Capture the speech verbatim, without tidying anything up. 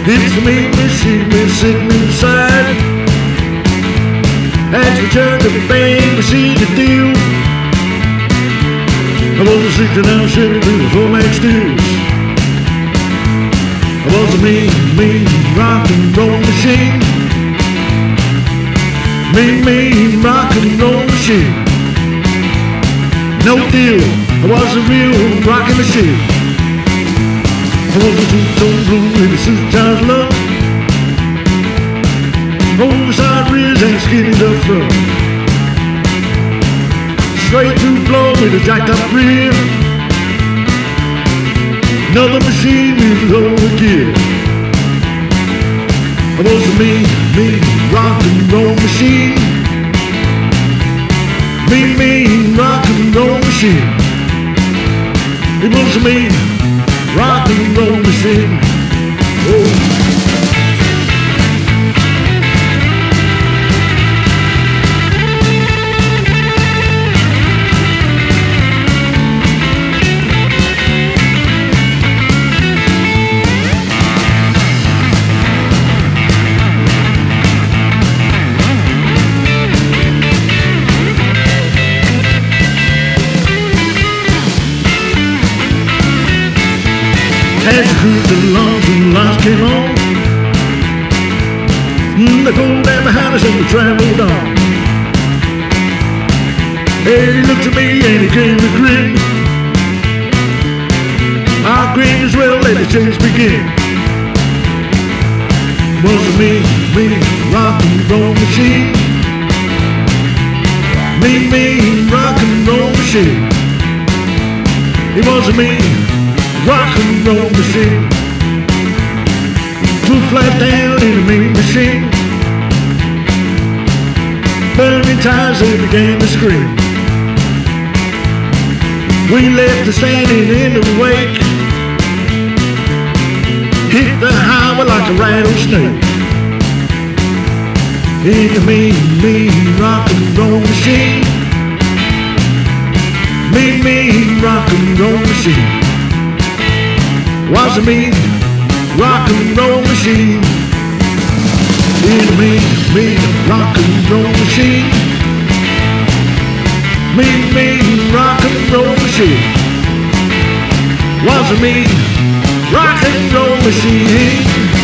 It's the mean machine been sitting inside. As we turn the bang, we see the deal. I was a sixty-nine Chevy with a four max steel. I was a mean, mean rock and roll machine. Mean, mean rock and roll machine. No deal, I was a real rockin' machine. I was a two-tone blue with a suit-size love. Oversized rears and skinny up front. Straight through floor with a jacked-up rear. Another machine with a lower gear. I was a mean, mean rock and roll machine. Mean, mean rock and roll machine. It was a mean rock and roll machine. Oh. As I cruised along, the lights came on. mm, They pulled down behind us and we traveled on. Hey, he looked at me and he gave me a grin. I grinned as well, let the chase begin. Was a mean, mean rock and roll machine. Mean, mean rock and roll machine. It was a mean rock and roll machine. Flew flat down in a mean machine. Burning tires, they began to scream. We left her standing in the wake. Hit the highway like a rattlesnake. In a mean, mean rock and roll machine. Mean, mean rock and roll machine. Was a mean rock and roll machine. In a mean, mean rock and roll machine. Mean, mean rock and roll machine. Was a mean rock and roll machine.